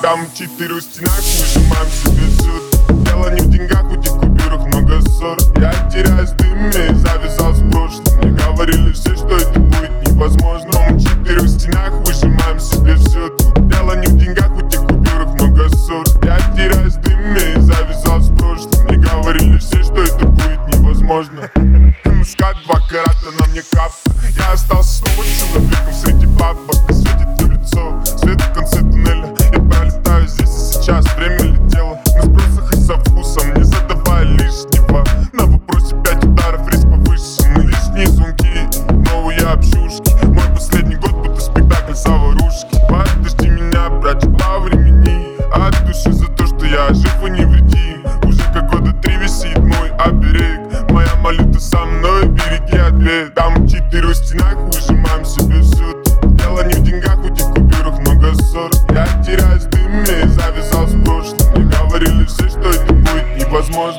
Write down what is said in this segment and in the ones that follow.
Там 4 у стенах, выжимаем себе всю. Дело не в деньгах, у тех купюрах много ссор. Я теряюсь в дыме, завязал с прошлым. Мне говорили все, что это будет невозможно. Там 4 у стенах, выжимаем себе все. Тут дело не в деньгах, у тех купюрах много ссор. Я теряюсь в дыме, завязал с прошлым. Мне говорили все, что это будет невозможно. Мускат, 2 карата на мне капа. Я остался снова человеком среди бабок. Светит мне в лицо, свет в конце туннеля. Я пролетаю здесь и сейчас, время летело. На сбросах и со вкусом, не задавая лишнего. На вопросе 5 ударов, риск повышен. Лишние звонки, новые общушки. Мой последний год, будто спектакль заварушки. Подожди меня, братья, по времени. От души за то, что я жив и невредим. Уже как года 3 висит мой оберег. Моя молитва со мной, береги ответ. Там 4 у стенах, выжимаем себе все. Тут дело не в деньгах, у тех купюрах много ссор. Я теряюсь в дыме, завязал с прошлым. Мне говорили все, что это будет невозможно.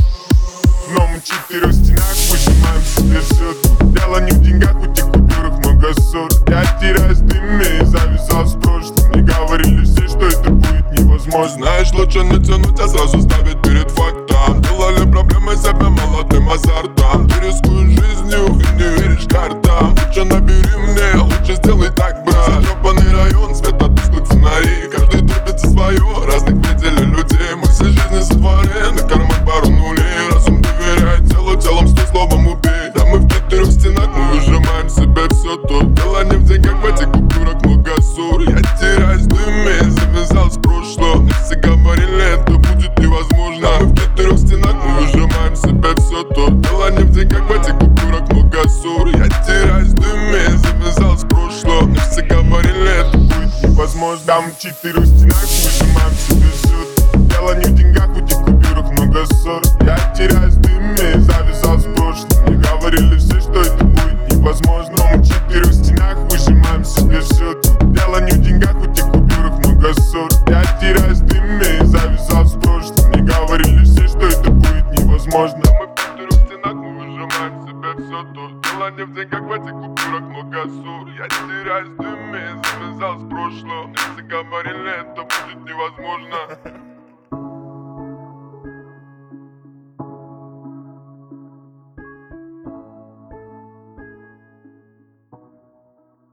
Но мы 4 у стенах, выжимаем себе все. Тут дело не в деньгах, у тех купюрах много ссор. Я теряюсь в дыме, завязал с прошлым. Мне говорили все, что это будет невозможно. Знаешь, лучше не тянуть, а сразу ставить перед фактом. Делали проблемы себя молодым азартом. Ты рискуешь жизнью и не веришь картам. Лучше набери мне, лучше сделай так, брат. Затрепанный район, свет от тусклых фонарей. Каждый топит за свое, разных видели людей. Мы все жизни сотворены, карман пару нулей. Разум доверяет телу, телом 100 словом убей. Да мы в 4 стенах, мы выжимаем себе все. Тут дело не в деньгах, в этих купюрах много ссор. Я теряюсь в дыме, завязал с прошлого. Мне все говорили, это будет невозможно. Да мы в 4 стенах, мы выжимаем себе все. Тут дело не в деньгах, в этих купюрах много ссор. Я теряюсь в дыме, завязал с прошлого. Мне все говорили, это будет невозможно. Там 4 у стенах, выжимаем себе все. Дело не в деньгах, у тех купюрах много ссор. Я теряюсь в дыме, завязал с прошлым. Мне говорили все, что это будет невозможно. Мы 4 у стенах, выжимаем себе все. Тут дело не в деньгах, у тех купюрах много ссор. Я теряюсь в дыме, завязал с прошлым. Мне говорили все, что это будет невозможно. Мы в 4 стенах, мы выжимаем себе все. Тут дело не в деньгах, в этих купюрах много ссор. Я теряюсь в дыме, завязал с прошлого. Мне все говорили, это будет невозможно.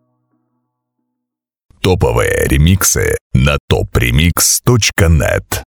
Топовые ремиксы на topremix.net.